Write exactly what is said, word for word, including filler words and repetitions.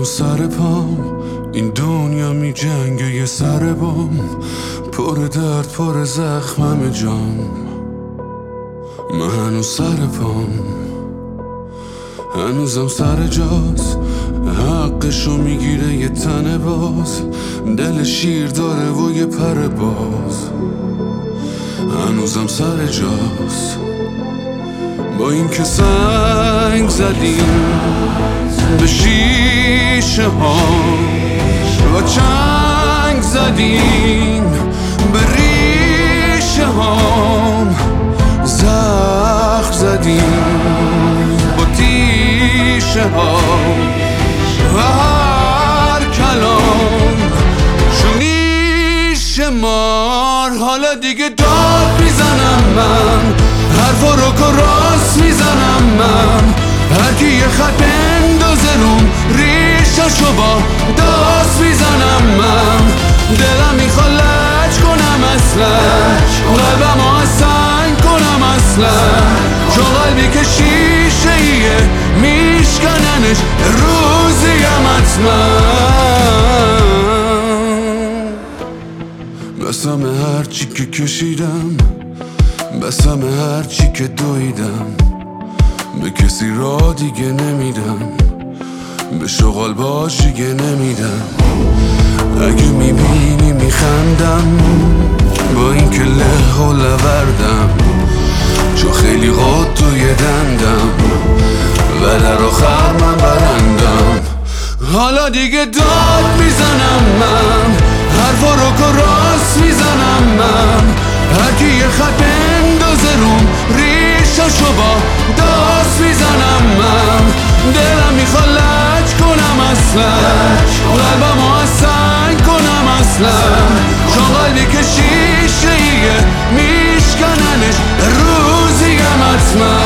هنوز سر پام، این دنیا می جنگه یه سر بام، پر درد پر زخمم جام. من هنوز سر پام، هنوزم سر جاست، حقشو میگیره یه تنه باز، دل شیر داره و یه پر باز. هنوزم سر جاست، با این که سنگ زدیم به شیشه ها و چنگ زدیم به ریشه ها، زخم زدیم با تیشه ها و هر کلام شونیش مار. حالا دیگه داد میزنم من، حرفا رو که راست میزنم من، هرکی یه خط بندازه روم ریشاشو با داست میزنم من. دلم میخواد لج کنم اصلا، قلبم رو از سنگ کنم اصلا، چون قلبی که شیشه ایه میشکننش روزیم حتما. بسم هرچی که کشیدم، بسم هرچی که دویدم، به کسی را دیگه نمیدم، به شغال باش دیگه نمیدم. اگه میبینی میخندم با این که له و لوردم، چون خیلی قد توی دندم و در آخر من برندم. حالا دیگه داد میزنم من، حرفا رو که راست میزنم من، هرکی یه خط بندازه روم ریشاشو با داست میزنم من. دلم میخواد لج کنم اصلا، قلبم رو از سنگ کنم اصلا، چون قلبی که شیشه ایه میشکننش روزیم حتما.